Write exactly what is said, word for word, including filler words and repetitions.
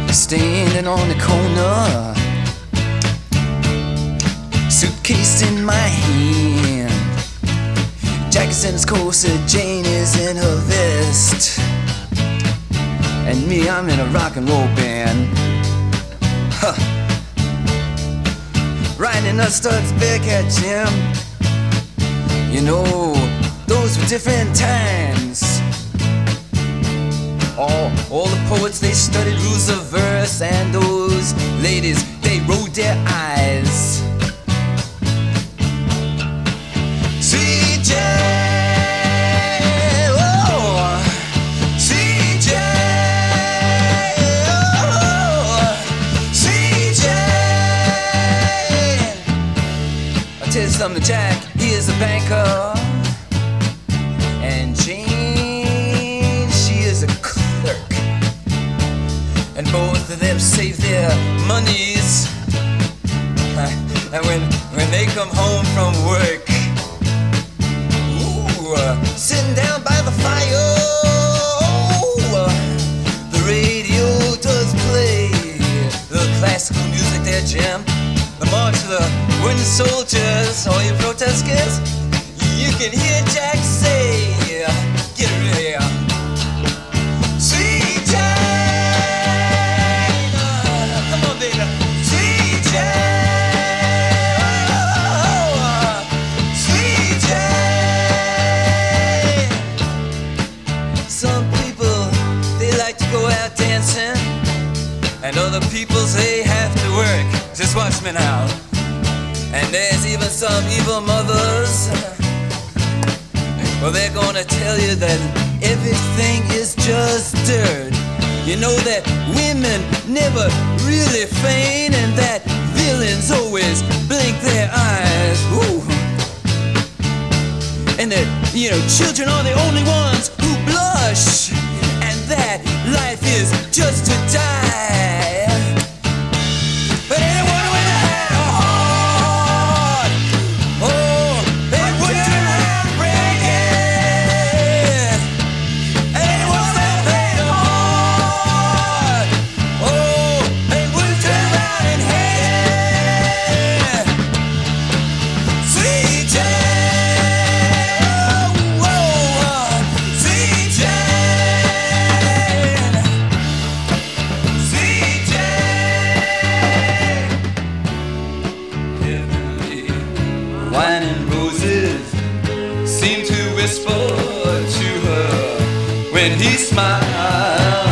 standing on the corner, suitcase in my hand. Jack's in his corset, Jane is in her vest, and me, I'm in a rock and roll band. Huh. Riding the studs back at Jim. You know, those were different times. All, all the poets, they studied rules of verse, and those ladies, they rolled their eyes. C J, oh, C J, oh, C J. I'll tell you something, Jack, he is a banker, and Jane, she is a clerk, and both of them save their monies, and when, when they come home from work, ooh, uh, sitting down by the fire, oh, uh, the radio does play the classical music there, Jim. The march of the wooden soldiers, all you protesters, you can hear Jack say, get real here. C J, uh, come on baby, C J, oh, C J. Some people, they like to go out dancing, and other people, they have to work. Just watch me now. And there's even some evil mothers, well, they're gonna tell you that everything is just dirt. You know that women never really feign, and that villains always blink their eyes. Ooh. And that, you know, children are the only ones who blush, and that life is just to die. But anyone with a hat or heart, oh, they wouldn't have breaking. Anyone with a hat or heart, oh, they wouldn't turn around and hate. C J, oh, oh, C J, C J. Wine and roses seem to whisper to her when he smiles.